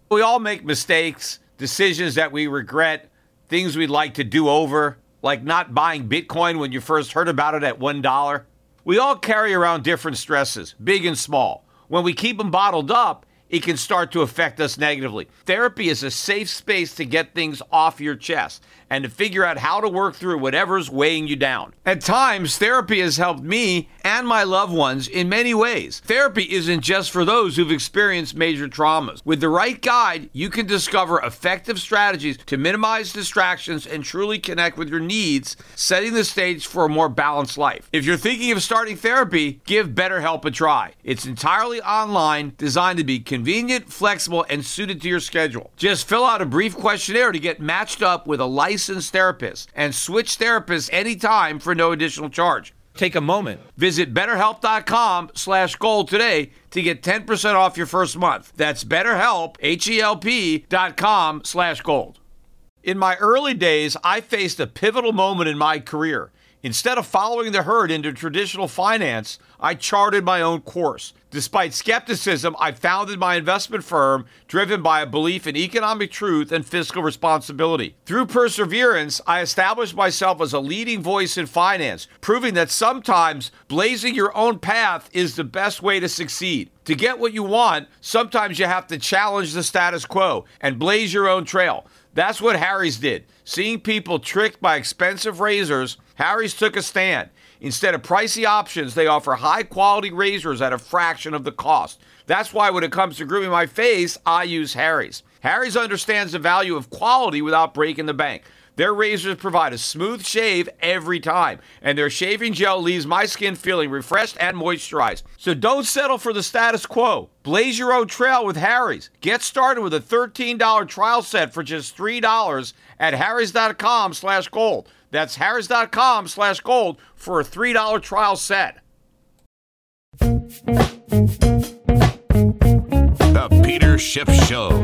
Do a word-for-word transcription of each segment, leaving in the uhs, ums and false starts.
We all make mistakes, decisions that we regret, things we'd like to do over, like not buying Bitcoin when you first heard about it at one dollar. We all carry around different stresses, big and small. When we keep them bottled up, it can start to affect us negatively. Therapy is a safe space to get things off your chest and to figure out how to work through whatever's weighing you down. At times, therapy has helped me and my loved ones in many ways. Therapy isn't just for those who've experienced major traumas. With the right guide, you can discover effective strategies to minimize distractions and truly connect with your needs, setting the stage for a more balanced life. If you're thinking of starting therapy, give BetterHelp a try. It's entirely online, designed to be convenient, flexible, and suited to your schedule. Just fill out a brief questionnaire to get matched up with a licensed therapist and switch therapists anytime for no additional charge. Take a moment. Visit BetterHelp.com slash gold today to get ten percent off your first month. That's BetterHelp, H-E-L-P dot com slash gold. In my early days, I faced a pivotal moment in my career. Instead of following the herd into traditional finance, I charted my own course. Despite skepticism, I founded my investment firm driven by a belief in economic truth and fiscal responsibility. Through perseverance, I established myself as a leading voice in finance, proving that sometimes blazing your own path is the best way to succeed. To get what you want, sometimes you have to challenge the status quo and blaze your own trail. That's what Harry's did. Seeing people tricked by expensive razors, Harry's took a stand. Instead of pricey options, they offer high-quality razors at a fraction of the cost. That's why when it comes to grooming my face, I use Harry's. Harry's understands the value of quality without breaking the bank. Their razors provide a smooth shave every time, and their shaving gel leaves my skin feeling refreshed and moisturized. So don't settle for the status quo. Blaze your own trail with Harry's. Get started with a thirteen dollars trial set for just three dollars at harrys.com slash gold. That's harrys.com slash gold for a three dollars trial set. The Peter Schiff Show.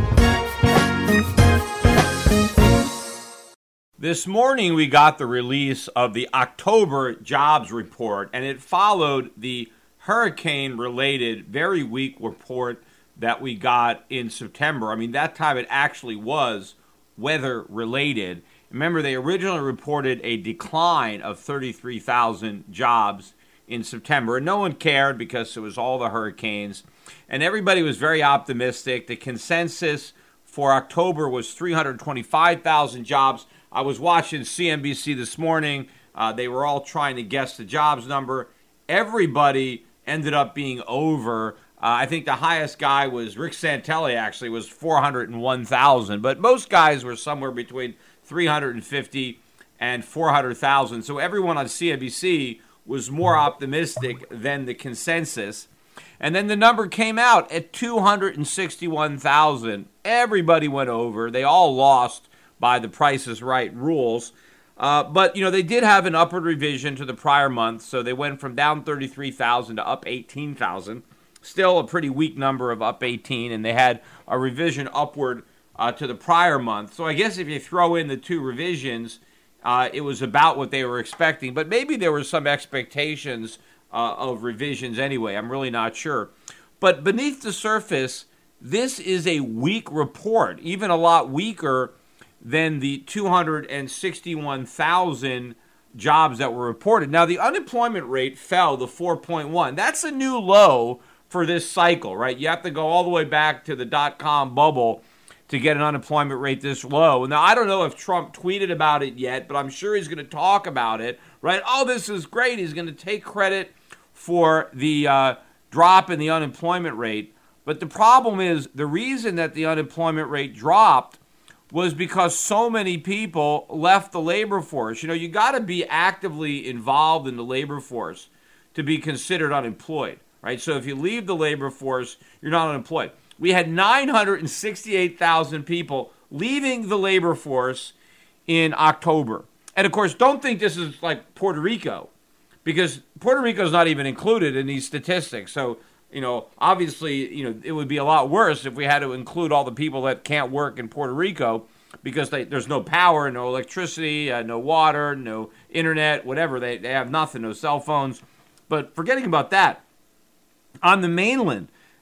This morning, we got the release of the October jobs report, and it followed the hurricane-related very weak report that we got in September. I mean, that time it actually was weather-related. Remember, they originally reported a decline of thirty-three thousand jobs in September, and no one cared because it was all the hurricanes, and everybody was very optimistic. The consensus for October was three hundred twenty-five thousand jobs. I was watching C N B C this morning. Uh, they were all trying to guess the jobs number. Everybody ended up being over. Uh, I think the highest guy was Rick Santelli, actually, was four hundred one thousand. But most guys were somewhere between three hundred fifty and four hundred thousand. So everyone on C N B C was more optimistic than the consensus. And then the number came out at two hundred sixty-one thousand. Everybody went over. They all lost by the Price is Right rules. Uh, but, you know, they did have an upward revision to the prior month, so they went from down thirty-three thousand to up eighteen thousand. Still a pretty weak number of up eighteen, and they had a revision upward uh, to the prior month. So I guess if you throw in the two revisions, uh, it was about what they were expecting. But maybe there were some expectations uh, of revisions anyway. I'm really not sure. But beneath the surface, this is a weak report, even a lot weaker than the two hundred sixty-one thousand jobs that were reported. Now, the unemployment rate fell to four point one. That's a new low for this cycle, right? You have to go all the way back to the dot-com bubble to get an unemployment rate this low. Now, I don't know if Trump tweeted about it yet, but I'm sure he's going to talk about it, right? Oh, this is great. He's going to take credit for the uh, drop in the unemployment rate. But the problem is the reason that the unemployment rate dropped was because so many people left the labor force. You know, you got to be actively involved in the labor force to be considered unemployed, right? So if you leave the labor force, you're not unemployed. We had nine hundred sixty-eight thousand people leaving the labor force in October. And of course, don't think this is like Puerto Rico, because Puerto Rico is not even included in these statistics. So, you know, obviously, you know, it would be a lot worse if we had to include all the people that can't work in Puerto Rico because they, there's no power, no electricity, uh, no water, no internet, whatever. They, they have nothing, no cell phones. But forgetting about that, on the mainland,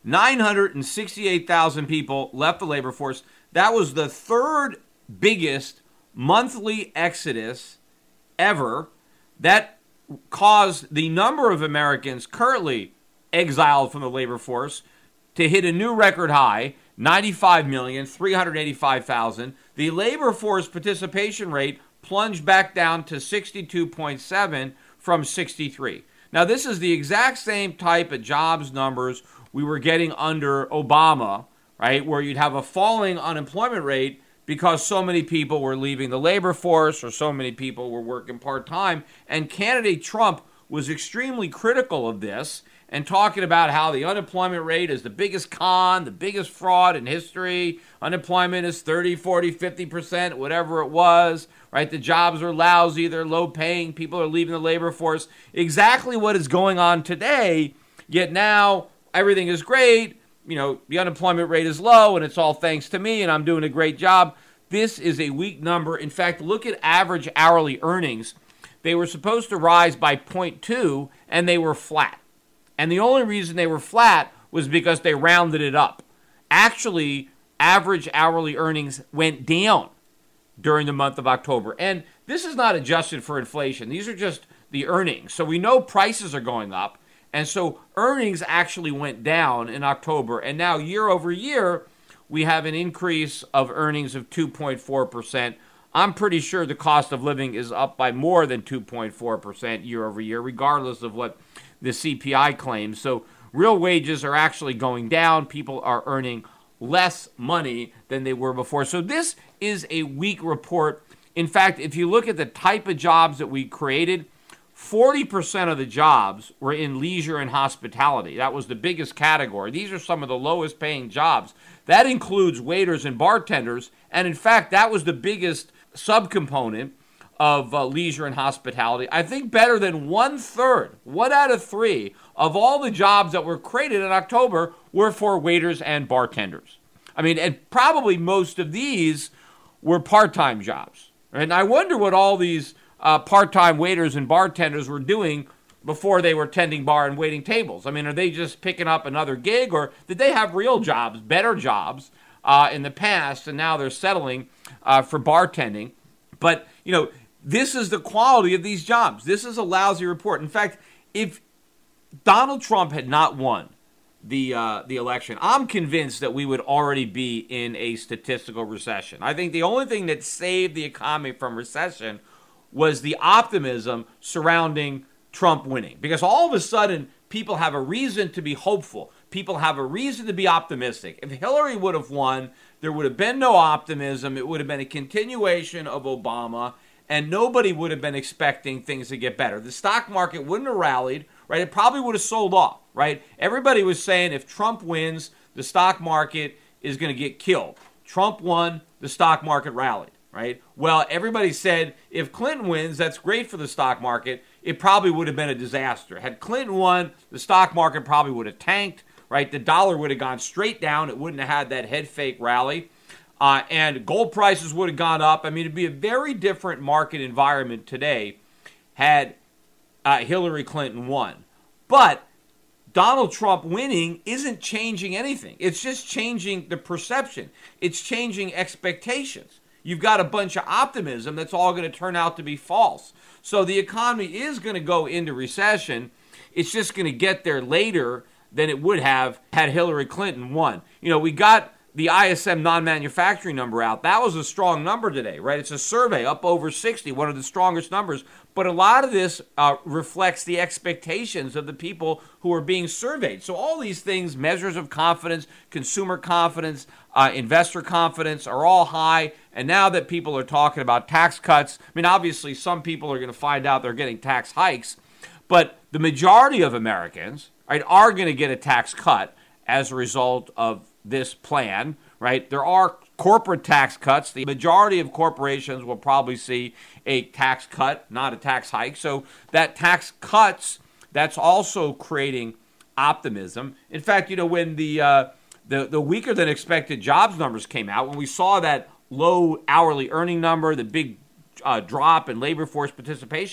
nine hundred sixty-eight thousand people left the labor force. That was the third biggest monthly exodus ever. That caused the number of Americans currently exiled from the labor force to hit a new record high, ninety-five million three hundred eighty-five thousand. The labor force participation rate plunged back down to sixty-two point seven from sixty-three. Now, this is the exact same type of jobs numbers we were getting under Obama, right, where you'd have a falling unemployment rate because so many people were leaving the labor force or so many people were working part-time. And candidate Trump was extremely critical of this and talking about how the unemployment rate is the biggest con, the biggest fraud in history. Unemployment is thirty, forty, fifty percent, whatever it was, right? The jobs are lousy, they're low paying, people are leaving the labor force. Exactly what is going on today, yet now everything is great. You know, the unemployment rate is low and it's all thanks to me and I'm doing a great job. This is a weak number. In fact, look at average hourly earnings. They were supposed to rise by zero point two and they were flat. And the only reason they were flat was because they rounded it up. Actually, average hourly earnings went down during the month of October. And this is not adjusted for inflation. These are just the earnings. So we know prices are going up. And so earnings actually went down in October. And now year over year, we have an increase of earnings of two point four percent. I'm pretty sure the cost of living is up by more than two point four percent year over year, regardless of what the C P I claims. So real wages are actually going down. People are earning less money than they were before. So this is a weak report. In fact, if you look at the type of jobs that we created, forty percent of the jobs were in leisure and hospitality. That was the biggest category. These are some of the lowest paying jobs. That includes waiters and bartenders. And in fact, that was the biggest subcomponent of uh, leisure and hospitality. I think better than one third, one out of three of all the jobs that were created in October were for waiters and bartenders. I mean, and probably most of these were part-time jobs. And I wonder what all these uh, part-time waiters and bartenders were doing before they were tending bar and waiting tables. I mean, are they just picking up another gig, or did they have real jobs, better jobs uh, in the past, and now they're settling uh, for bartending? But, you know, this is the quality of these jobs. This is a lousy report. In fact, if Donald Trump had not won the uh, the election, I'm convinced that we would already be in a statistical recession. I think the only thing that saved the economy from recession was the optimism surrounding Trump winning. Because all of a sudden, people have a reason to be hopeful. People have a reason to be optimistic. If Hillary would have won, there would have been no optimism. It would have been a continuation of Obama, and nobody would have been expecting things to get better. The stock market wouldn't have rallied, right? It probably would have sold off, right? Everybody was saying if Trump wins, the stock market is going to get killed. Trump won, the stock market rallied, right? Well, everybody said if Clinton wins, that's great for the stock market. It probably would have been a disaster. Had Clinton won, the stock market probably would have tanked, right? The dollar would have gone straight down. It wouldn't have had that head fake rally. Uh, and gold prices would have gone up. I mean, it'd be a very different market environment today had uh, Hillary Clinton won. But Donald Trump winning isn't changing anything. It's just changing the perception. It's changing expectations. You've got a bunch of optimism that's all going to turn out to be false. So the economy is going to go into recession. It's just going to get there later than it would have had Hillary Clinton won. You know, we got the I S M non-manufacturing number out. That was a strong number today, right? It's a survey up over sixty, one of the strongest numbers. But a lot of this uh, reflects the expectations of the people who are being surveyed. So all these things, measures of confidence, consumer confidence, uh, investor confidence are all high. And now that people are talking about tax cuts, I mean, obviously some people are going to find out they're getting tax hikes. But the majority of Americans, right, are going to get a tax cut as a result of this plan, right? There are corporate tax cuts. The majority of corporations will probably see a tax cut, not a tax hike. So that tax cuts, that's also creating optimism. In fact, you know, when the uh, the, the weaker than expected jobs numbers came out, when we saw that low hourly earning number, the big uh, drop in labor force participation,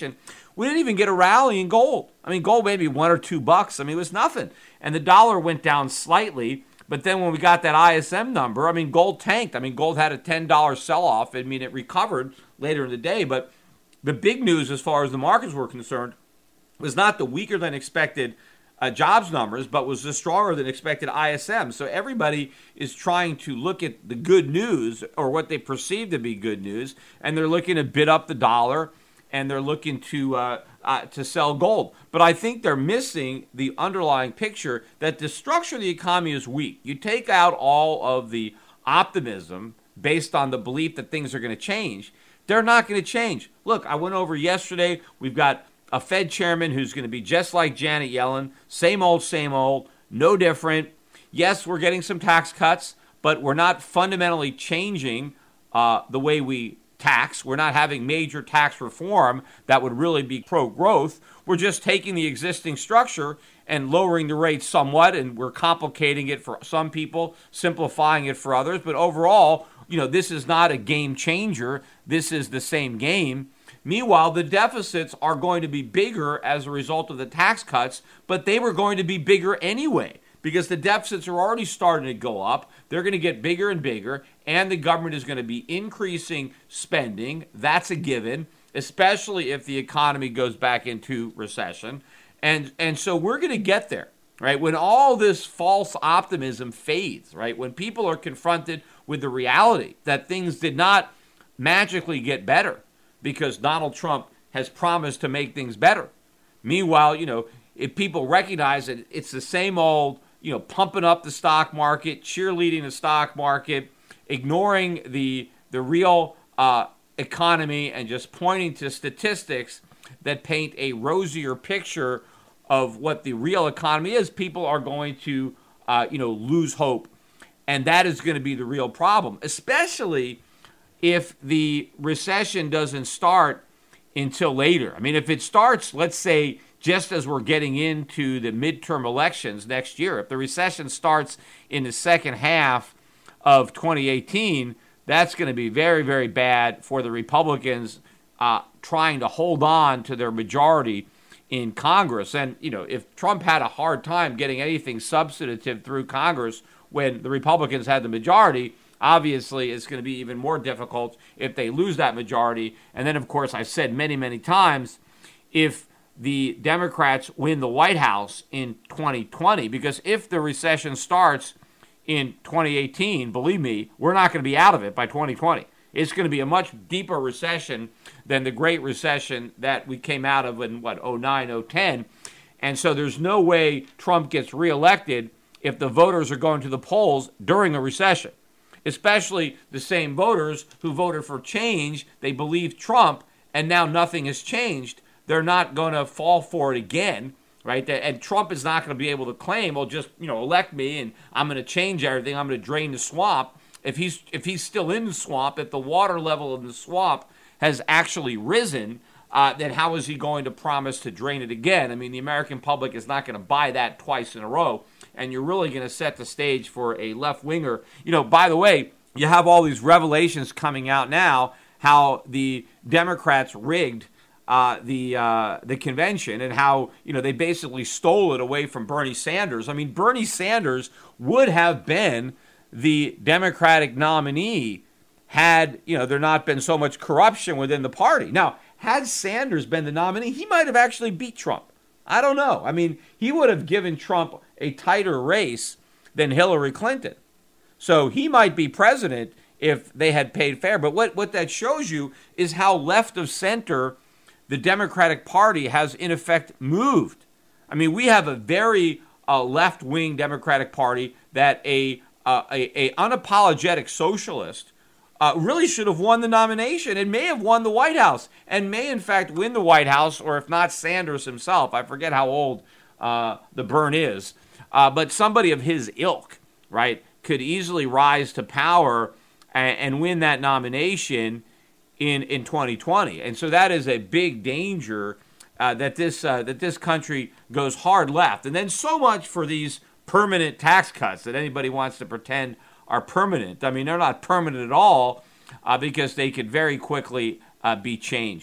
We didn't even get a rally in gold. I mean, gold maybe one or two bucks. I mean, it was nothing. And the dollar went down slightly. But then when we got that I S M number, I mean, gold tanked. I mean, gold had a ten dollars sell-off. I mean, it recovered later in the day. But the big news as far as the markets were concerned was not the weaker than expected uh, jobs numbers, but was the stronger than expected I S M. So everybody is trying to look at the good news, or what they perceive to be good news, and they're looking to bid up the dollar, and they're looking to uh, uh, to sell gold. But I think they're missing the underlying picture that the structure of the economy is weak. You take out all of the optimism based on the belief that things are going to change. They're not going to change. Look, I went over yesterday. We've got a Fed chairman who's going to be just like Janet Yellen. Same old, same old, no different. Yes, we're getting some tax cuts, but we're not fundamentally changing uh, the way we tax. We're not having major tax reform that would really be pro-growth. We're just taking the existing structure and lowering the rates somewhat, and we're complicating it for some people, simplifying it for others. But overall, you know, this is not a game changer. This is the same game. Meanwhile, the deficits are going to be bigger as a result of the tax cuts, but they were going to be bigger anyway because the deficits are already starting to go up. They're going to get bigger and bigger, and the government is going to be increasing spending. That's a given, especially if the economy goes back into recession. And, and so we're going to get there, right? When all this false optimism fades, right? When people are confronted with the reality that things did not magically get better, because Donald Trump has promised to make things better. Meanwhile, you know, if people recognize that it's the same old, you know, pumping up the stock market, cheerleading the stock market, ignoring the the real uh, economy, and just pointing to statistics that paint a rosier picture of what the real economy is, people are going to, uh, you know, lose hope. And that is going to be the real problem, especially if the recession doesn't start until later. I mean, if it starts, let's say, just as we're getting into the midterm elections next year, if the recession starts in the second half of twenty eighteen, that's going to be very, very bad for the Republicans uh, trying to hold on to their majority in Congress. And, you know, if Trump had a hard time getting anything substantive through Congress when the Republicans had the majority, obviously, it's going to be even more difficult if they lose that majority. And then, of course, I've said many, many times, if the Democrats win the White House in twenty twenty, because if the recession starts in twenty eighteen, believe me, we're not going to be out of it by twenty twenty. It's going to be a much deeper recession than the Great Recession that we came out of in, what, oh nine, oh ten. And so there's no way Trump gets reelected if the voters are going to the polls during a recession. Especially the same voters who voted for change, they believe Trump, and now nothing has changed. They're not going to fall for it again, right? And Trump is not going to be able to claim, well, just, you know, elect me and I'm going to change everything. I'm going to drain the swamp. If he's if he's still in the swamp, if the water level in the swamp has actually risen, uh, then how is he going to promise to drain it again? I mean, the American public is not going to buy that twice in a row. And you're really going to set the stage for a left-winger. You know, by the way, you have all these revelations coming out now how the Democrats rigged uh, the uh, the convention and how, you know, they basically stole it away from Bernie Sanders. I mean, Bernie Sanders would have been the Democratic nominee had, you know, there not been so much corruption within the party. Now, had Sanders been the nominee, he might have actually beat Trump. I don't know. I mean, he would have given Trump a tighter race than Hillary Clinton. So he might be president if they had paid fair. But what, what that shows you is how left of center the Democratic Party has, in effect, moved. I mean, we have a very uh, left-wing Democratic Party that a, uh, a, a unapologetic socialist Uh, really should have won the nomination and may have won the White House and may, in fact, win the White House, or if not, Sanders himself. I forget how old uh, the Byrne is. Uh, but somebody of his ilk, right, could easily rise to power and, and win that nomination in, in twenty twenty. And so that is a big danger uh, that this uh, that this country goes hard left. And then so much for these permanent tax cuts that anybody wants to pretend are permanent. I mean, they're not permanent at all uh, because they could very quickly uh, be changed.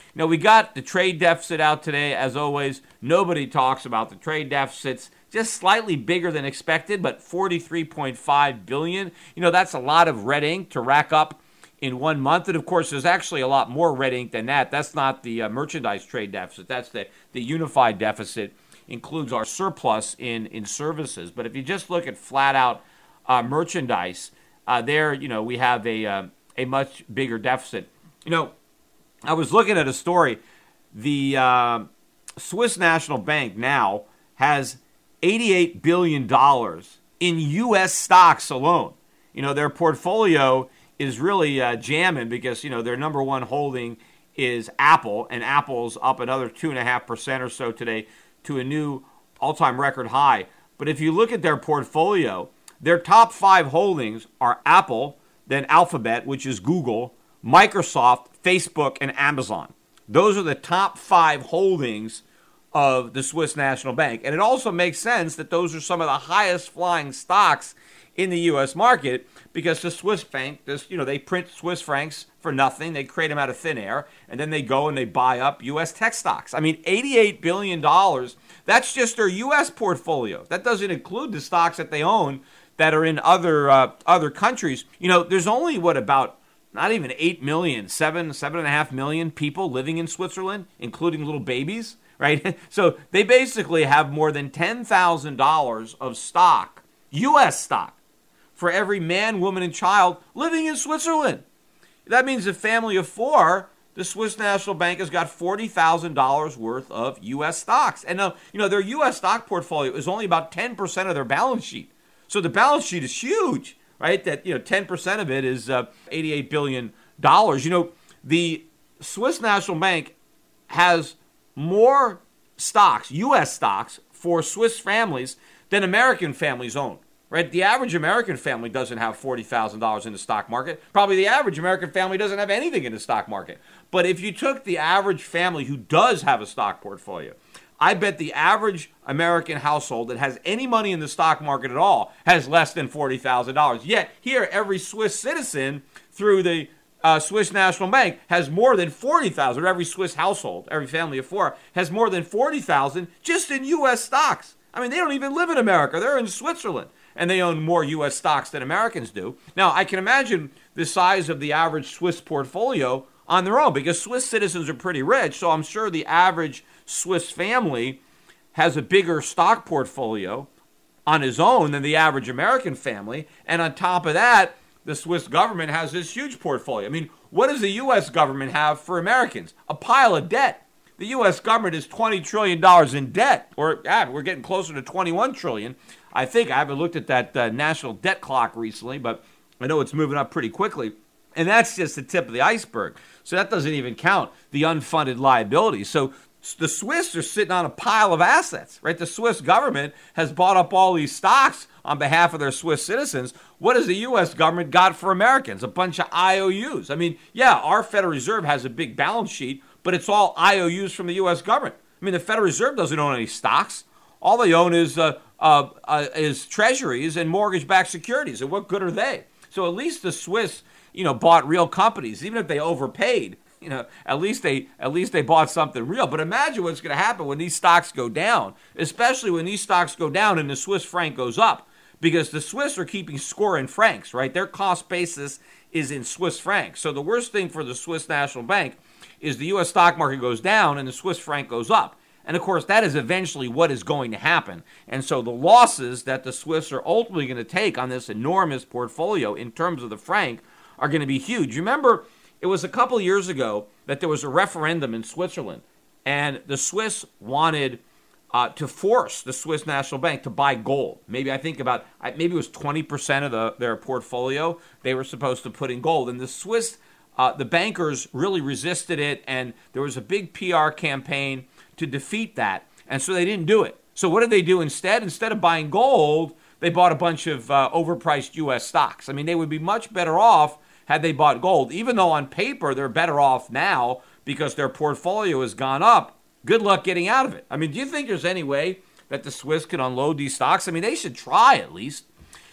Now, we got the trade deficit out today, as always. Nobody talks about the trade deficits. Just slightly bigger than expected, but forty-three point five billion dollars. You know, that's a lot of red ink to rack up in one month. And, of course, there's actually a lot more red ink than that. That's not the uh, merchandise trade deficit. That's the, the unified deficit. Includes our surplus in, in services. But if you just look at flat-out uh, merchandise, uh, there, you know, we have a, uh, a much bigger deficit. You know, I was looking at a story. The uh, Swiss National Bank now has eighty-eight billion dollars in U S stocks alone. You know, their portfolio is really uh, jamming because, you know, their number one holding is Apple, and Apple's up another two point five percent or so today to a new all-time record high. But if you look at their portfolio, their top five holdings are Apple, then Alphabet, which is Google, Microsoft, Facebook, and Amazon. Those are the top five holdings of the Swiss National Bank. And it also makes sense that those are some of the highest flying stocks in the U S market because the Swiss bank, this, you know, they print Swiss francs for nothing. They create them out of thin air, and then they go and they buy up U S tech stocks. I mean, eighty-eight billion dollars, that's just their U S portfolio. That doesn't include the stocks that they own that are in other uh, other countries. You know, there's only, what, about not even eight million, seven, seven and a half million people living in Switzerland, including little babies. Right? So they basically have more than ten thousand dollars of stock, U S stock, for every man, woman, and child living in Switzerland. That means a family of four, the Swiss National Bank has got forty thousand dollars worth of U S stocks. And now, you know, their U S stock portfolio is only about ten percent of their balance sheet. So the balance sheet is huge, right? That, you know, ten percent of it is uh, eighty-eight billion dollars. You know, the Swiss National Bank has more stocks, U S stocks, for Swiss families than American families own, right? The average American family doesn't have forty thousand dollars in the stock market. Probably the average American family doesn't have anything in the stock market. But if you took the average family who does have a stock portfolio, I bet the average American household that has any money in the stock market at all has less than forty thousand dollars. Yet here, every Swiss citizen through the Uh, Swiss National Bank has more than forty thousand dollars. Every Swiss household, every family of four, has more than forty thousand dollars just in U S stocks. I mean, they don't even live in America. They're in Switzerland, and they own more U S stocks than Americans do. Now, I can imagine the size of the average Swiss portfolio on their own, because Swiss citizens are pretty rich, so I'm sure the average Swiss family has a bigger stock portfolio on his own than the average American family, and on top of that, the Swiss government has this huge portfolio. I mean, what does the U S government have for Americans? A pile of debt. The U S government is twenty trillion dollars in debt, or yeah, we're getting closer to twenty-one trillion dollars. I think I haven't looked at that uh, national debt clock recently, but I know it's moving up pretty quickly. And that's just the tip of the iceberg. So that doesn't even count the unfunded liabilities. So the Swiss are sitting on a pile of assets, right? The Swiss government has bought up all these stocks on behalf of their Swiss citizens. What has the U S government got for Americans? A bunch of I O Us. I mean, yeah, our Federal Reserve has a big balance sheet, but it's all I O Us from the U S government. I mean, the Federal Reserve doesn't own any stocks. All they own is uh, uh, uh, is treasuries and mortgage-backed securities. And what good are they? So at least the Swiss, you know, bought real companies, even if they overpaid. You know, at least they at least they bought something real. But imagine what's going to happen when these stocks go down, especially when these stocks go down and the Swiss franc goes up, because the Swiss are keeping score in francs, right? Their cost basis is in Swiss francs. So the worst thing for the Swiss National Bank is the U S stock market goes down and the Swiss franc goes up. And of course, that is eventually what is going to happen. And so the losses that the Swiss are ultimately going to take on this enormous portfolio in terms of the franc are going to be huge. Remember, it was a couple of years ago that there was a referendum in Switzerland, and the Swiss wanted uh, to force the Swiss National Bank to buy gold. Maybe I think about, maybe it was twenty percent of the, their portfolio they were supposed to put in gold. And the Swiss, uh, the bankers really resisted it, and there was a big P R campaign to defeat that, and so they didn't do it. So what did they do instead? Instead of buying gold, they bought a bunch of uh, overpriced U S stocks. I mean, they would be much better off had they bought gold, even though on paper they're better off now because their portfolio has gone up. Good luck getting out of it. I mean, do you think there's any way that the Swiss can unload these stocks? I mean, they should try at least.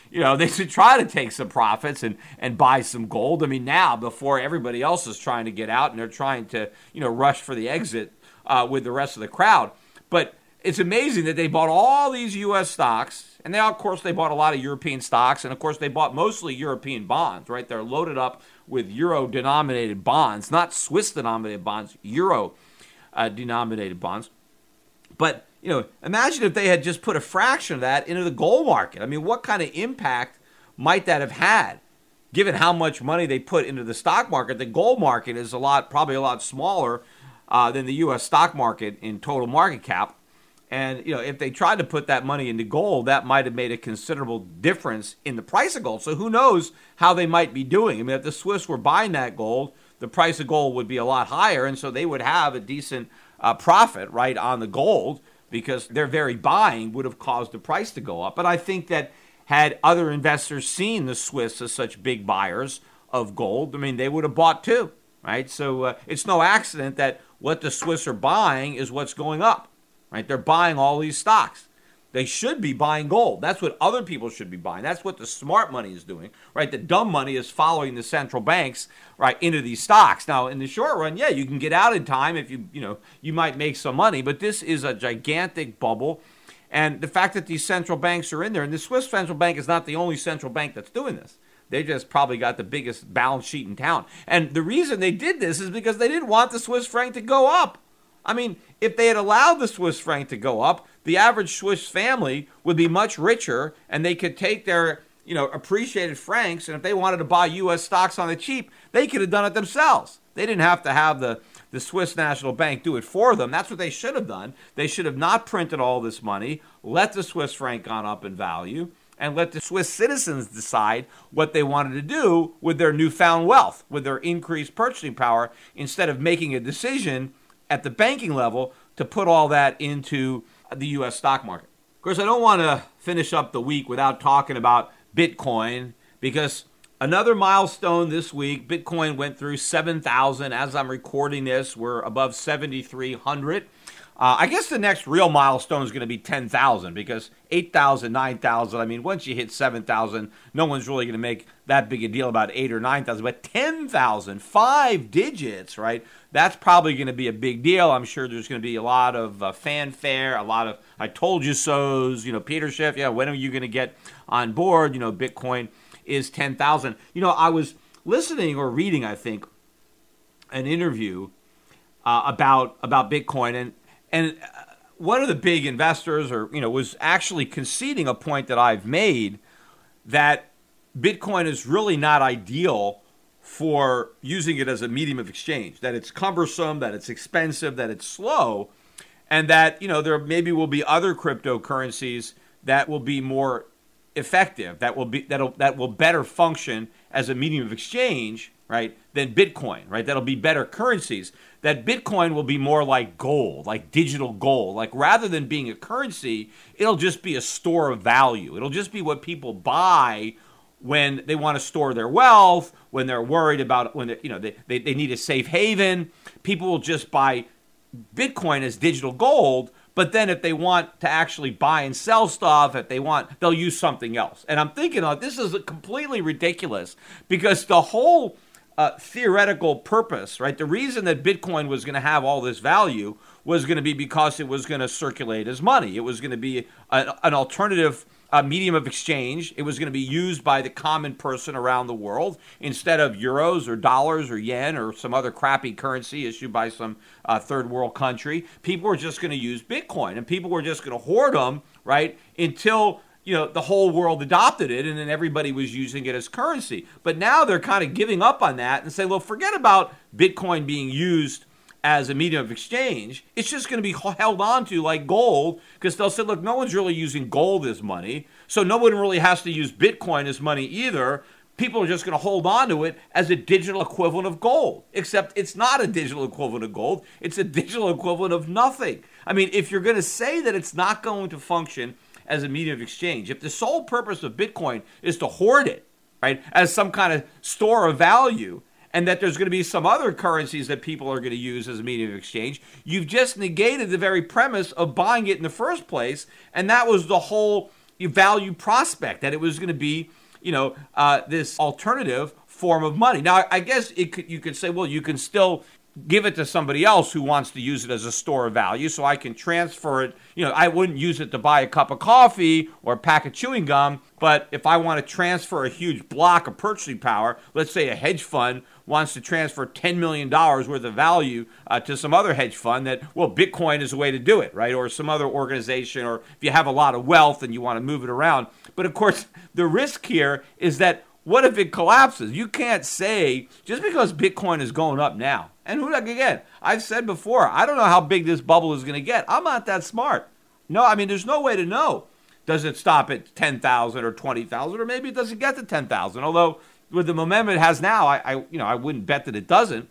you know, they should try to take some profits and, and buy some gold. I mean, now, before everybody else is trying to get out and they're trying to, you know, rush for the exit uh, with the rest of the crowd. But it's amazing that they bought all these U S stocks, and they, of course, they bought a lot of European stocks, and, of course, they bought mostly European bonds, right? They're loaded up with euro-denominated bonds, not Swiss-denominated bonds, euro-denominated bonds. But, you know, imagine if they had just put a fraction of that into the gold market. I mean, what kind of impact might that have had, given how much money they put into the stock market? The gold market is a lot, probably a lot smaller uh, than the U S stock market in total market cap. And, you know, if they tried to put that money into gold, that might have made a considerable difference in the price of gold. So who knows how they might be doing? I mean, if the Swiss were buying that gold, the price of gold would be a lot higher, and so they would have a decent uh, profit, right, on the gold, because their very buying would have caused the price to go up. But I think that had other investors seen the Swiss as such big buyers of gold, I mean, they would have bought too, right? So uh, it's no accident that what the Swiss are buying is what's going up. Right, they're buying all these stocks. They should be buying gold. That's what other people should be buying. That's what the smart money is doing, right? The dumb money is following the central banks, right, into these stocks. Now, in the short run, yeah, you can get out in time if you, you know, you might make some money, but this is a gigantic bubble. And the fact that these central banks are in there, and the Swiss central bank is not the only central bank that's doing this. They just probably got the biggest balance sheet in town. And the reason they did this is because they didn't want the Swiss franc to go up. I mean, if they had allowed the Swiss franc to go up, the average Swiss family would be much richer, and they could take their, you know, appreciated francs, and if they wanted to buy U S stocks on the cheap, they could have done it themselves. They didn't have to have the, the Swiss National Bank do it for them. That's what they should have done. They should have not printed all this money, let the Swiss franc go up in value, and let the Swiss citizens decide what they wanted to do with their newfound wealth, with their increased purchasing power, instead of making a decision at the banking level to put all that into the U S stock market. Of course, I don't want to finish up the week without talking about Bitcoin, because another milestone this week, Bitcoin went through seven thousand. As I'm recording this, we're above seventy-three hundred. Uh, I guess the next real milestone is going to be ten thousand, because eight thousand, nine thousand, I mean, once you hit seven thousand, no one's really going to make that big a deal about eight or nine thousand, but ten thousand, five digits, right? That's probably going to be a big deal. I'm sure there's going to be a lot of uh, fanfare, a lot of I told you so's, you know, Peter Schiff, yeah, when are you going to get on board? You know, Bitcoin is ten thousand. You know, I was listening or reading, I think, an interview uh, about about Bitcoin, and And one of the big investors, or you know, was actually conceding a point that I've made, that Bitcoin is really not ideal for using it as a medium of exchange, that it's cumbersome, that it's expensive, that it's slow, and that, you know, there maybe will be other cryptocurrencies that will be more effective, that will be that'll that will better function as a medium of exchange, right, than Bitcoin, right? That'll be better currencies. That Bitcoin will be more like gold, like digital gold. Like rather than being a currency, it'll just be a store of value. It'll just be what people buy when they want to store their wealth, when they're worried about, when they, you know, they, they, they need a safe haven. People will just buy Bitcoin as digital gold, but then if they want to actually buy and sell stuff, if they want, they'll use something else. And I'm thinking, oh, this is completely ridiculous, because the whole Uh, theoretical purpose, right? The reason that Bitcoin was going to have all this value was going to be because it was going to circulate as money. It was going to be a, an alternative uh, medium of exchange. It was going to be used by the common person around the world instead of euros or dollars or yen or some other crappy currency issued by some uh, third world country. People were just going to use Bitcoin, and people were just going to hoard them, right, until you know, the whole world adopted it, and then everybody was using it as currency. But now they're kind of giving up on that and say, well, forget about Bitcoin being used as a medium of exchange. It's just going to be held on to like gold, because they'll say, look, no one's really using gold as money, so no one really has to use Bitcoin as money either. People are just going to hold on to it as a digital equivalent of gold, except it's not a digital equivalent of gold. It's a digital equivalent of nothing. I mean, if you're going to say that it's not going to function as a medium of exchange, if the sole purpose of Bitcoin is to hoard it, right, as some kind of store of value, and that there's going to be some other currencies that people are going to use as a medium of exchange, you've just negated the very premise of buying it in the first place, and that was the whole value prospect, that it was going to be, you know, uh, this alternative form of money. Now, I guess it could, you could say, well, you can still give it to somebody else who wants to use it as a store of value, so I can transfer it. You know, I wouldn't use it to buy a cup of coffee or a pack of chewing gum, but if I want to transfer a huge block of purchasing power, let's say a hedge fund wants to transfer ten million dollars worth of value uh, to some other hedge fund, that, well, Bitcoin is a way to do it, right? Or some other organization, or if you have a lot of wealth and you want to move it around. But of course, the risk here is that what if it collapses? You can't say, just because Bitcoin is going up now, and who, again, I've said before, I don't know how big this bubble is going to get. I'm not that smart. No, I mean, there's no way to know. Does it stop at ten thousand or twenty thousand, or maybe it doesn't get to ten thousand? Although with the momentum it has now, I, I, you know, I wouldn't bet that it doesn't.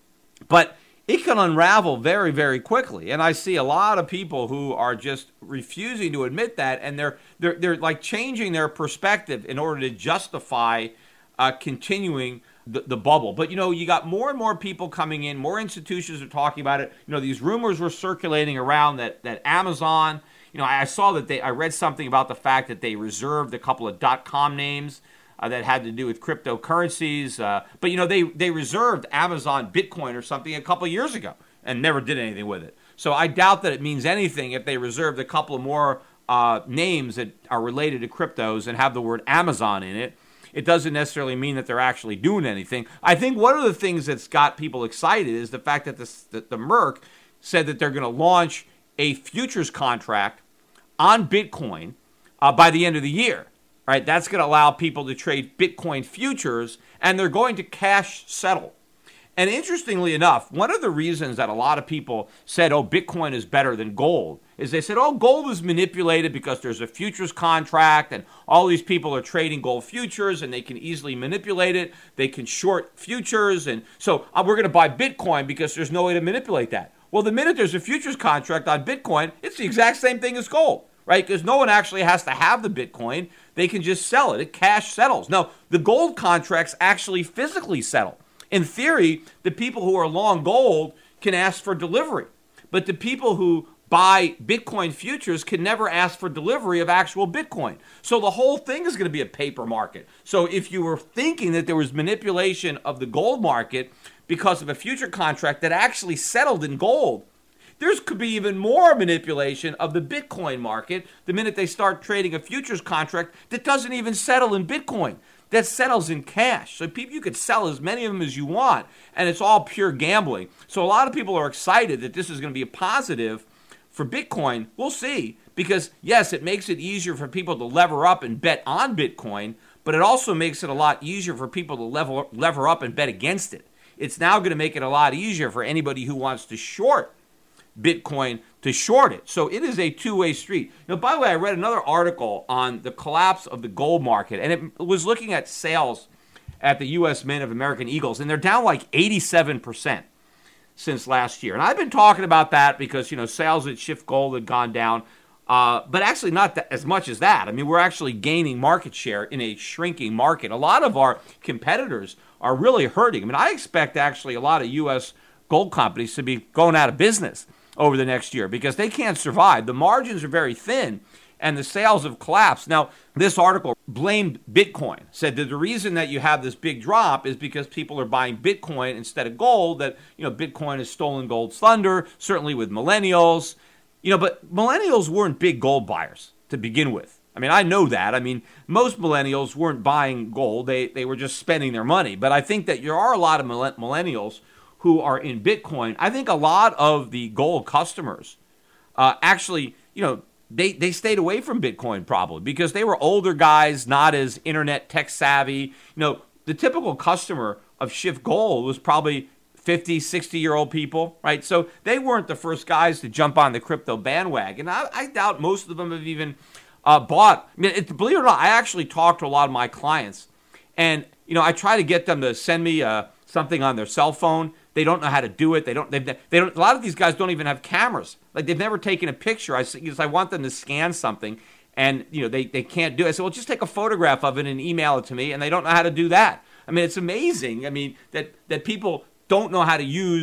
But it can unravel very, very quickly. And I see a lot of people who are just refusing to admit that, and they're they're they're like changing their perspective in order to justify uh, continuing the, the bubble. But, you know, you got more and more people coming in, more institutions are talking about it. You know, these rumors were circulating around that that Amazon, you know, I saw that they, I read something about the fact that they reserved a couple of dot-com names Uh, that had to do with cryptocurrencies. Uh, but, you know, they, they reserved Amazon Bitcoin or something a couple of years ago and never did anything with it. So I doubt that it means anything if they reserved a couple of more uh, names that are related to cryptos and have the word Amazon in it. It doesn't necessarily mean that they're actually doing anything. I think one of the things that's got people excited is the fact that, this, that the Merck said that they're going to launch a futures contract on Bitcoin uh, by the end of the year. Right, that's going to allow people to trade Bitcoin futures, and they're going to cash settle. And interestingly enough, one of the reasons that a lot of people said, oh, Bitcoin is better than gold, is they said, oh, gold is manipulated because there's a futures contract, and all these people are trading gold futures, and they can easily manipulate it. They can short futures, and so uh, we're going to buy Bitcoin because there's no way to manipulate that. Well, the minute there's a futures contract on Bitcoin, it's the exact same thing as gold. Right? Because no one actually has to have the Bitcoin. They can just sell it. It cash settles. Now, the gold contracts actually physically settle. In theory, the people who are long gold can ask for delivery. But the people who buy Bitcoin futures can never ask for delivery of actual Bitcoin. So the whole thing is going to be a paper market. So if you were thinking that there was manipulation of the gold market because of a future contract that actually settled in gold, there could be even more manipulation of the Bitcoin market the minute they start trading a futures contract that doesn't even settle in Bitcoin, that settles in cash. So people, you could sell as many of them as you want, and it's all pure gambling. So a lot of people are excited that this is going to be a positive for Bitcoin. We'll see, because yes, it makes it easier for people to lever up and bet on Bitcoin, but it also makes it a lot easier for people to level, lever up and bet against it. It's now going to make it a lot easier for anybody who wants to short Bitcoin to short it. So it is a two-way street. Now, by the way, I read another article on the collapse of the gold market, and it was looking at sales at the U S Mint of American Eagles, and they're down like eighty-seven percent since last year. And I've been talking about that because, you know, sales at Shift Gold had gone down, uh, but actually not that, as much as that. I mean, we're actually gaining market share in a shrinking market. A lot of our competitors are really hurting. I mean, I expect actually a lot of U S gold companies to be going out of business over the next year because they can't survive. The margins are very thin and the sales have collapsed. Now, this article blamed Bitcoin, said that the reason that you have this big drop is because people are buying Bitcoin instead of gold, that, you know, Bitcoin has stolen gold's thunder, certainly with millennials. You know, but millennials weren't big gold buyers to begin with. I mean, I know that. I mean, most millennials weren't buying gold. They, they were just spending their money. But I think that there are a lot of millennials who are in Bitcoin. I think a lot of the gold customers uh, actually, you know, they, they stayed away from Bitcoin probably because they were older guys, not as internet tech savvy. You know, the typical customer of Shift Gold was probably fifty, sixty-year-old people, right? So they weren't the first guys to jump on the crypto bandwagon. I, I doubt most of them have even uh, bought. I mean, it, believe it or not, I actually talked to a lot of my clients, and, you know, I try to get them to send me uh, something on their cell phone. They don't know how to do it. They don't. They've, they don't. A lot of these guys don't even have cameras. Like they've never taken a picture. I because I want them to scan something, and you know they, they can't do it. I said, well, just take a photograph of it and email it to me, and they don't know how to do that. I mean, it's amazing. I mean that that people don't know how to use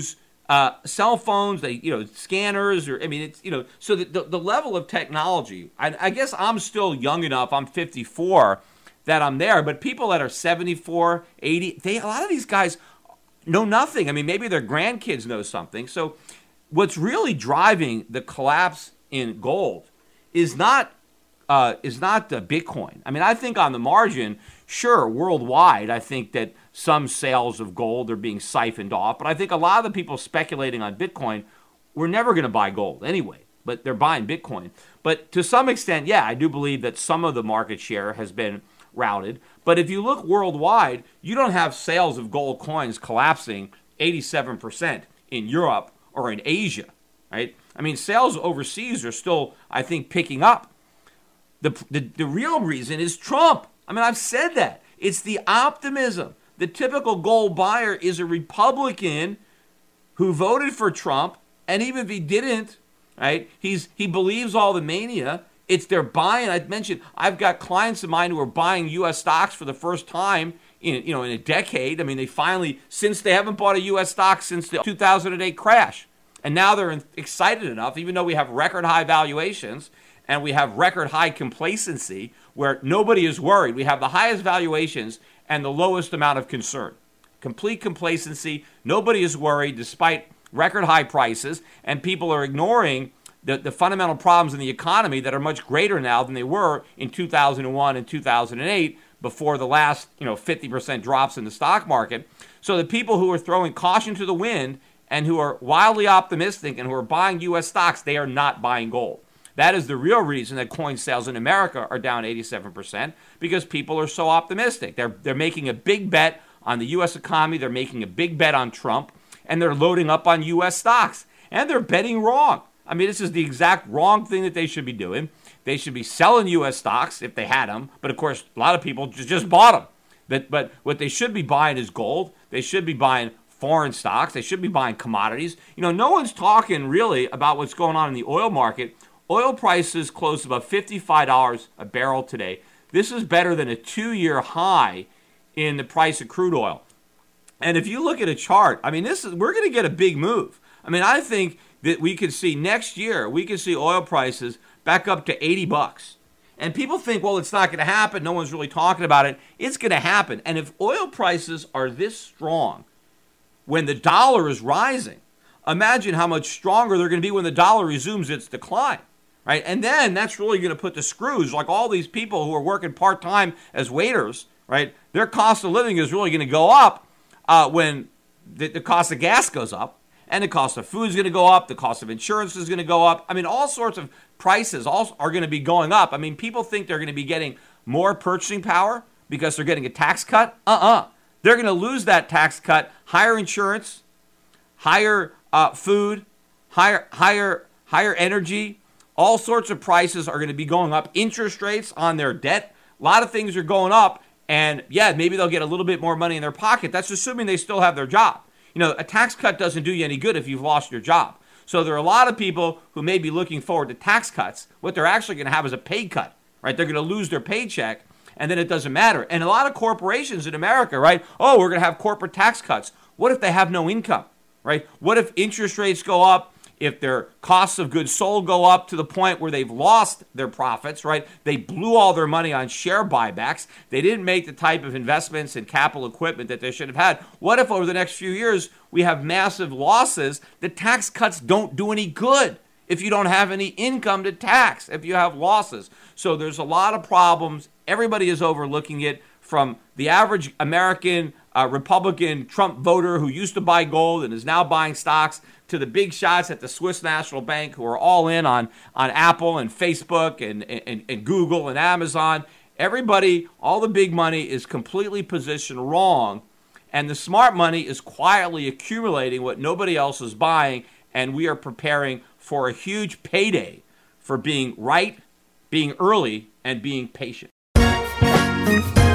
uh, cell phones, they you know scanners, or I mean, it's you know, so the the, the level of technology. I, I guess I'm still young enough. I'm fifty-four, that I'm there. But people that are seventy-four, eighty, they a lot of these guys know nothing. I mean, maybe their grandkids know something. So, what's really driving the collapse in gold is not uh, is not the Bitcoin. I mean, I think on the margin, sure, worldwide, I think that some sales of gold are being siphoned off. But I think a lot of the people speculating on Bitcoin were never going to buy gold anyway, but they're buying Bitcoin. But to some extent, yeah, I do believe that some of the market share has been routed. But if you look worldwide, you don't have sales of gold coins collapsing eighty-seven percent in Europe or in Asia, right? I mean, sales overseas are still, I think, picking up. The, the, the real reason is Trump. I mean, I've said that. It's the optimism. The typical gold buyer is a Republican who voted for Trump, and even if he didn't, right, he's he believes all the mania. It's they're buying. I mentioned I've got clients of mine who are buying U S stocks for the first time in you know in a decade. I mean, they finally, since they haven't bought a U S stock since the two thousand eight crash, and now they're excited enough, even though we have record high valuations and we have record high complacency where nobody is worried. We have the highest valuations and the lowest amount of concern. Complete complacency. Nobody is worried despite record high prices, and people are ignoring The, the fundamental problems in the economy that are much greater now than they were in two thousand one and two thousand eight before the last, you know, fifty percent drops in the stock market. So the people who are throwing caution to the wind and who are wildly optimistic and who are buying U S stocks, they are not buying gold. That is the real reason that coin sales in America are down eighty-seven percent, because people are so optimistic. They're they're making a big bet on the U S economy. They're making a big bet on Trump, and they're loading up on U S stocks, and they're betting wrong. I mean, this is the exact wrong thing that they should be doing. They should be selling U S stocks if they had them. But, of course, a lot of people just, just bought them. But, but what they should be buying is gold. They should be buying foreign stocks. They should be buying commodities. You know, no one's talking really about what's going on in the oil market. Oil prices close to about fifty-five dollars a barrel today. This is better than a two-year high in the price of crude oil. And if you look at a chart, I mean, this is we're going to get a big move. I mean, I think that we could see next year, we could see oil prices back up to eighty bucks. And people think, well, it's not going to happen. No one's really talking about it. It's going to happen. And if oil prices are this strong when the dollar is rising, imagine how much stronger they're going to be when the dollar resumes its decline, right? And then that's really going to put the screws, like all these people who are working part-time as waiters, right? Their cost of living is really going to go up uh, when the, the cost of gas goes up. And the cost of food is going to go up. The cost of insurance is going to go up. I mean, all sorts of prices all are going to be going up. I mean, people think they're going to be getting more purchasing power because they're getting a tax cut. Uh-uh. They're going to lose that tax cut. Higher insurance, higher uh, food, higher, higher, higher energy. All sorts of prices are going to be going up. Interest rates on their debt. A lot of things are going up. And, yeah, maybe they'll get a little bit more money in their pocket. That's assuming they still have their job. You know, a tax cut doesn't do you any good if you've lost your job. So there are a lot of people who may be looking forward to tax cuts. What they're actually going to have is a pay cut, right? They're going to lose their paycheck, and then it doesn't matter. And a lot of corporations in America, right? Oh, we're going to have corporate tax cuts. What if they have no income, right? What if interest rates go up? If their costs of goods sold go up to the point where they've lost their profits, right? They blew all their money on share buybacks. They didn't make the type of investments in capital equipment that they should have had. What if over the next few years we have massive losses? The tax cuts don't do any good if you don't have any income to tax, if you have losses. So there's a lot of problems. Everybody is overlooking it, from the average American uh, Republican Trump voter who used to buy gold and is now buying stocks, to the big shots at the Swiss National Bank who are all in on, on Apple and Facebook and, and, and Google and Amazon. Everybody, all the big money is completely positioned wrong, and the smart money is quietly accumulating what nobody else is buying, and we are preparing for a huge payday for being right, being early, and being patient.